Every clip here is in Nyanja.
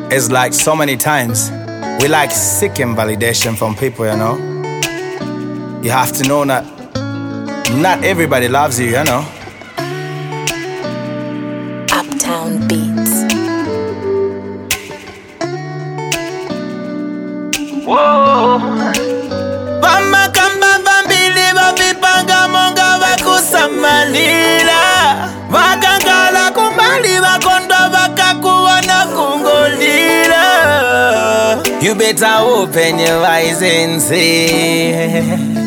It's like so many times we like seeking validation from people, you know. You have to know that not everybody loves you, you know. Uptown Beats. Whoa. Vama kamba vambili vavipanga monga vakusamalila vakangala kumali vakondwa vakakuwana kungolila. You better open your eyes and see.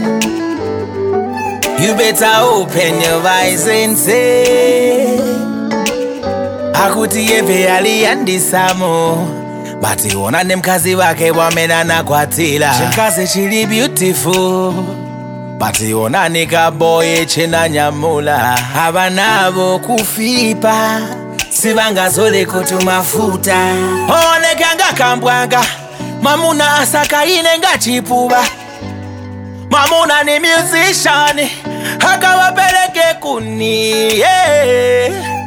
You better open your eyes and see. Akuti yeve aliyandisamo bati wona nemkazi wake wamenana kwatila. Chimkazi chili beautiful bati wona nika boy chena nyamula. Abanabo kufipa sibangazole kutumafuta. Onekanga kambwanga mamuna asaka inenga chipuba. Mamuna ni musician akawapeleke kuni, yeah.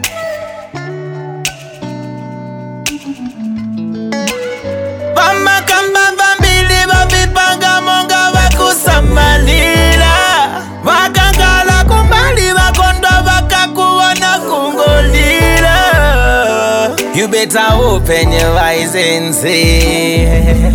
Vama kamba vambili vavipanga monga vakusamalila vakangala kumbali vakondwa vakakuwana kungolila. You better open your eyes and see.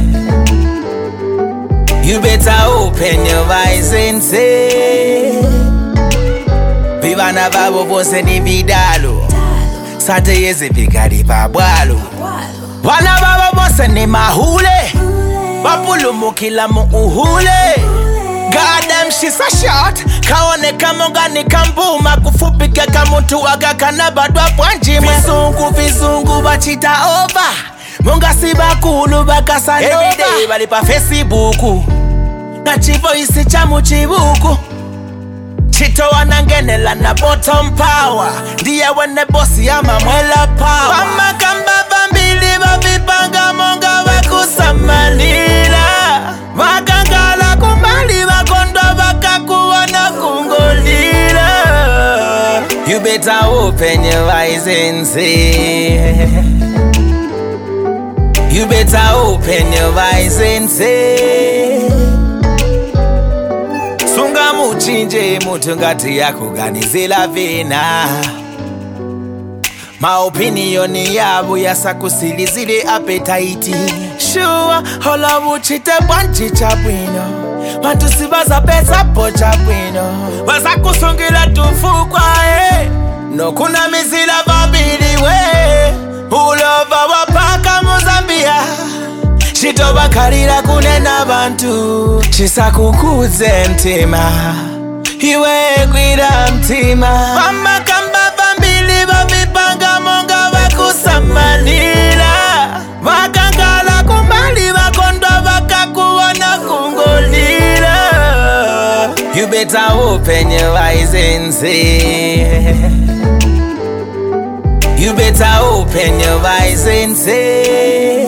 You better open your eyes and see. Vivana vavo vose ni vidalo sate yeze pikali pabwalo. Vana vavo vose ni mahule vapulumukila mu uhule. Goddamn she's a shot kaone kamonga ni kambuma kufupike kamuntu agakana badwa pwanjima. Vizungu vachita over munga si bakulu bakasanova. Everyday bali pa Facebook na chivoisi cha muchibuku chito wanangenela na bottom power. Ndiye wene bosi ama mwela power. Vama kamba vambili vavipanga monga vakusamalila vakangala kumali vakondwa vakakuwana kungolila. You better open your eyes and see. You better open your eyes and say. Sunga muchinje mutu ngati yakuganizila vina. Maopinioni yabo yasakusilizile appetite. Sure, hola wuchite bwanchi chabwino wantu sibaza pesa po chabwino wasakusungila tufukwa, no kuna mizila vabili we ulova wapaka Mozambia. Chito bakalira kunena bantu chisakukuze mtima iwe gwira mtima. Vama kamba vambili vavipanga monga vakusamalila vakangala kumbali vakondwa vakakuwana kungolila. You better open your eyes and see. You better open your eyes and say.